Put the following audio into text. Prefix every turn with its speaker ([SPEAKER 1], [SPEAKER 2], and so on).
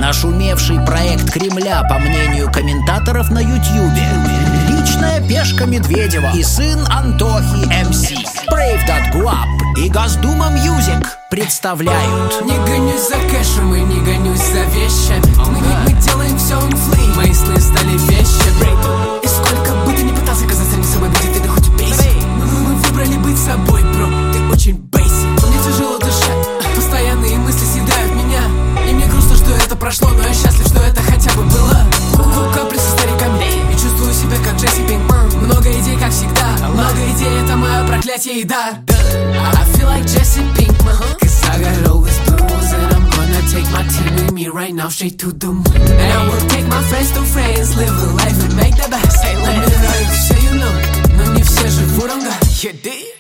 [SPEAKER 1] Нашумевший проект Кремля, по мнению комментаторов на Ютьюбе. Личная пешка Медведева и сын Антохи МС. Brave.guap и Госдума Мьюзик представляют.
[SPEAKER 2] Не гонюсь за кэшем и не гонюсь за вещами. Мы делаем все on fleek. Мои сны стали вещами. И сколько бы ты ни пытался казаться не собой, будет ты хоть убейся. Мы выбрали быть собой, бро. Ты очень бейси. Мне тяжело дышать. Постоянные мысли съедают меня. И мне грустно, что это прошло, но я счастлив, что это хотя бы было. Капри со стариками. И чувствую себя как Джесси Пинкман. Много идей, как всегда. Много идей, это мое проклятие и дар. I feel like Jesse Pinkman, cause I got all this booze. And I'm gonna take my team with me right now straight to the moon. And I will take my friends to friends, live a life and make the best. Hey, let me know, все you know, но не все живут, yeah,